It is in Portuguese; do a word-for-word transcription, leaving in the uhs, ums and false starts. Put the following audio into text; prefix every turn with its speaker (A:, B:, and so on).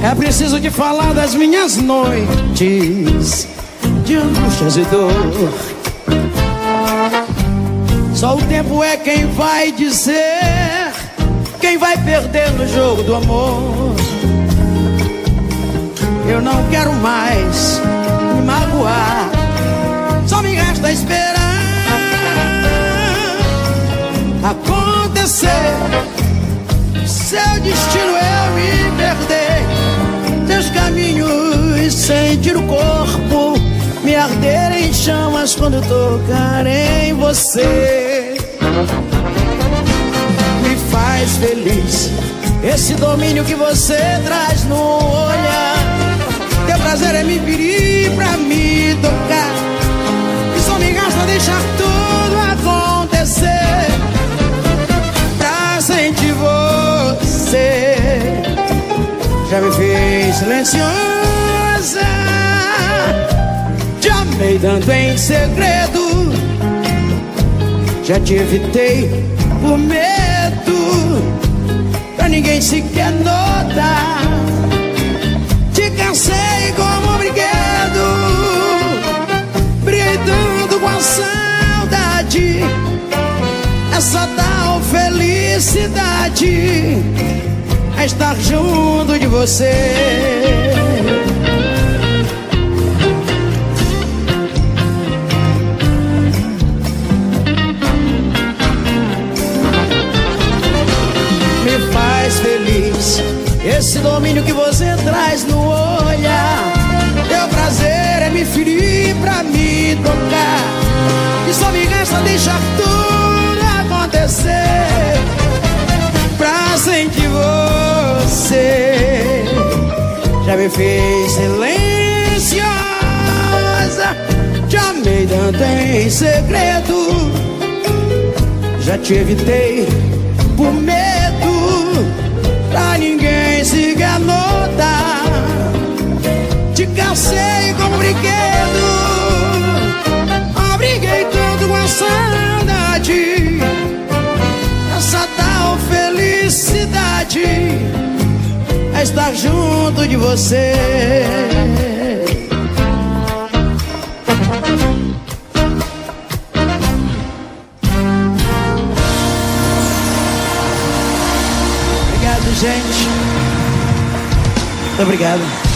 A: É preciso te falar das minhas noites de angústias e dor. Só o tempo é quem vai dizer quem vai perder no jogo do amor. Eu não quero mais me magoar, só me resta esperar acontecer. Seu destino eu me perder, teus caminhos sentir o corpo me arder em chamas quando tocar em você. Me faz feliz esse domínio que você traz no olhar. Teu prazer é me ferir pra me tocar, e só me gasta deixar tudo acontecer pra sentir você. Já me fez silenciosa, te amei tanto em segredo, já te evitei por medo pra ninguém sequer notar. Te cansei como um brinquedo, briguei tanto com a saudade, essa tal felicidade é estar junto de você. Me faz feliz esse domínio que você traz no olhar. Teu prazer é me ferir pra me tocar, e só me resta deixar tudo acontecer pra sentir você. Já me fez silenciosa, te amei tanto em segredo, já te evitei por medo pra ninguém sequer notar. Te cansei como brinquedo, obriguei tanto com a saudade, essa tal felicidade é estar junto de você. Obrigado, gente. Muito obrigado.